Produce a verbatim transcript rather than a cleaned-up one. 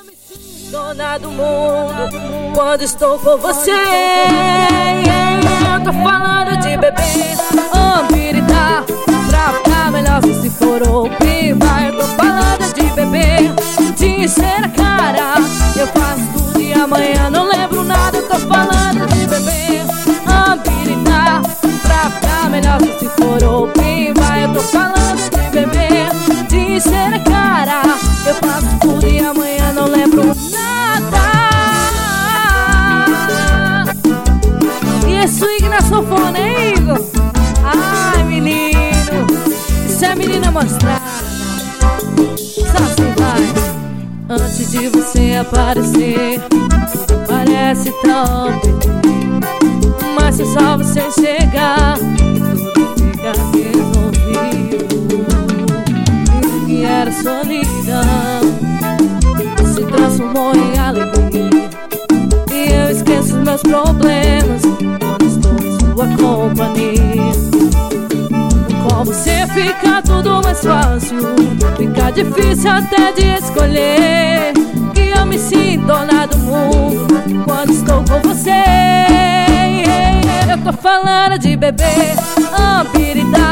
me sinto dona do mundo quando estou com você. Eu tô falando de beber, ambirita, pra ficar melhor se for ou piva. Eu tô falando de beber, de encher a cara. Eu faço tudo e amanhã não lembro nada. Eu tô falando de beber, ambirita, pra ficar melhor se for ou piva. Eu tô falando de beber, de encher a cara. Eu faço tudo e amanhã não lembro nada. E é swing na sanfona, hein, Igor? Ai, menino, isso é menina mostrada. Só assim vai. Antes de você aparecer, parece tão perdido, mas é só você chegar e tudo fica resolvido. E que era solidão se transformou em alegria, e eu esqueço os meus problemas quando estou em sua companhia. Com você fica tudo mais fácil, fica difícil até de escolher. E eu me sinto dona do mundo quando estou com você. Eu tô falando de beber, ambirita,